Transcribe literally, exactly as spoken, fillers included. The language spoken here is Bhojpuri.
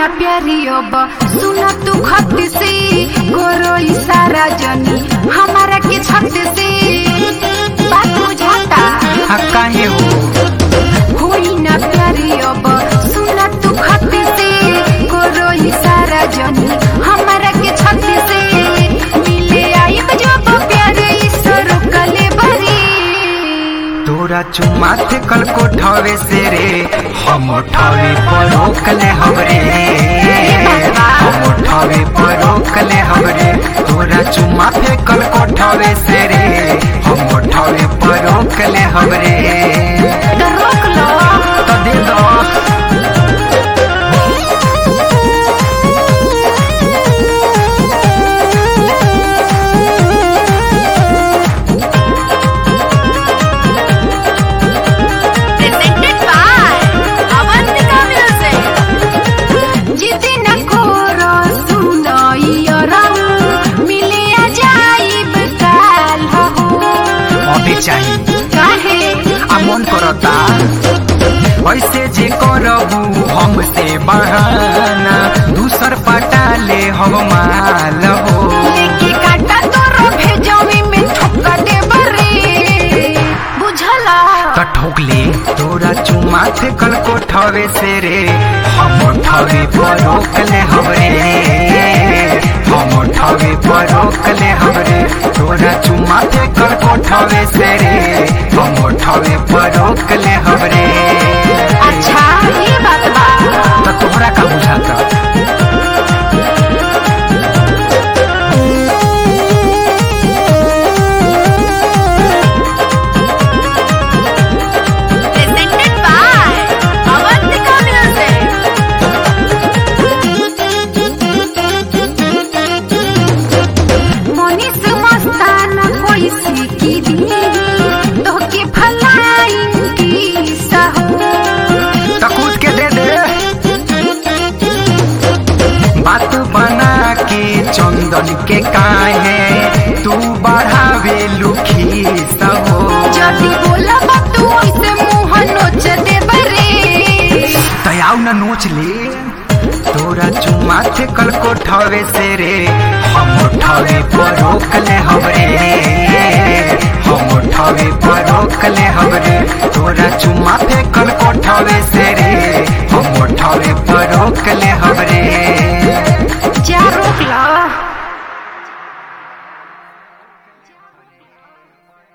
प्यारी अब सुना तू खत से गोरो इशारा जनी हमारा के छत से बात बुझाता काहे हो होई ना प्यारी अब सुना तू खत से गोरो इशारा जनी हमारा के छत से मिले आई जब प्यार ईश्वर कले बरी तोरा चुम्मा थे कल कोठावे से रे हम उठावे पर रोकले हमरे हम उठावे पर रोकले हमरे तोरा चुम्मा थे कल कोठावे से रे हम उठावे पर रोकले हमरे तो रोक लो तो दे दो मन करता ऐसे जे करबू हमसे बहाना दूसर पटाले हम माल हो लेके काटा तोरो भेजवी में ठोका दे बरे बुझला त ठोकले तोरा चुम्मा थे कल कोठावे से रे हम उठावे पर रोकले हमरे हम उठावे पर रोकले हमरे तोरा चुम्मा थे कल कोठावे से रे हम उठावे पर रोकले हमरे अच्छा ये बात बा तो तोहरा का बुझाता चंदन के काहे तू बढ़ावे लुखी सबो जदी बोला तू ऐसे मुंह नोच दे बरे तयाव न नोच ले तोरा चुम्मा थे कल कोठावे से रे हम उठावे पर रोकले हमरे हम उठावे पर रोकले हमरे तोरा चुम्मा थे कल कोठावे से रे हम उठावे पर रोकले हमरे